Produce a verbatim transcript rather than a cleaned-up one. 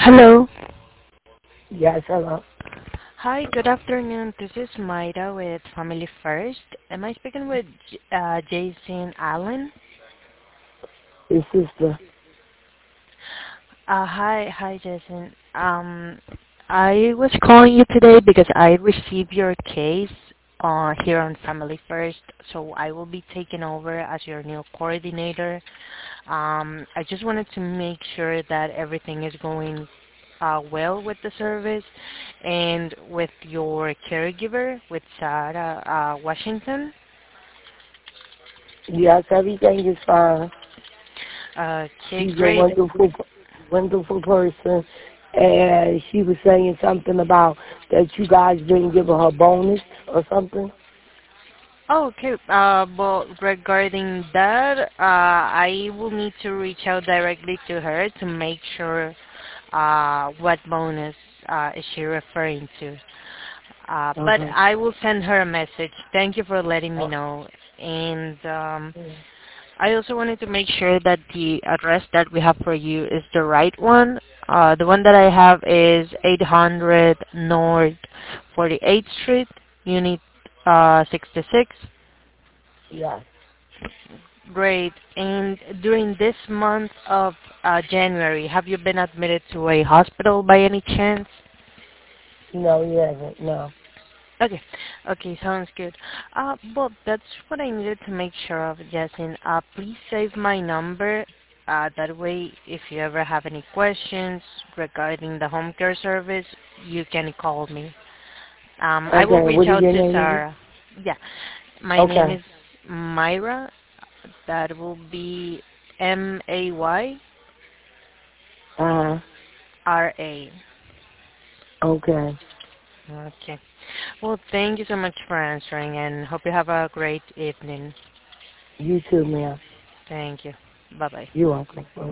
Hello. Yes, hello. Hi, good afternoon. This is Maida with Family First. Am I speaking with J- uh, Jason Allen? His sister. Uh, hi, hi, Jason. Um, I was calling you today because I received your case uh, here on Family First, so I will be taking over as your new coordinator. Um, I just wanted to make sure that everything is going uh, well with the service and with your caregiver, with Sarah uh, Washington. Yes, everything is fine. Okay, She's a great. wonderful, wonderful person. And she was saying something about that you guys didn't give her a bonus or something. Oh, okay. Uh, well, regarding that, uh, I will need to reach out directly to her to make sure uh, what bonus uh, is she referring to. Uh, but Okay. I will send her a message. Thank you for letting me Uh, know. And um, I also wanted to make sure that the address that we have for you is the right one. Uh, the one that I have is eight hundred North forty-eighth Street, Unit uh, sixty-six. yes. Great. And during this month of uh, January, have you been admitted to a hospital by any chance? No, he hasn't. No. Okay. Okay, sounds good. Uh, well, that's what I needed to make sure of, Jason. Uh, please save my number. Uh, that way, if you ever have any questions regarding the home care service, you can call me. Um, I will Okay. reach What is out your to name again? Sarah. Yeah, my name Okay. is Myra. That will be M A Y Uh huh. R A. Okay. Okay. Well, thank you so much for answering, and hope you have a great evening. You too, ma'am. Thank you. Bye-bye. You're welcome.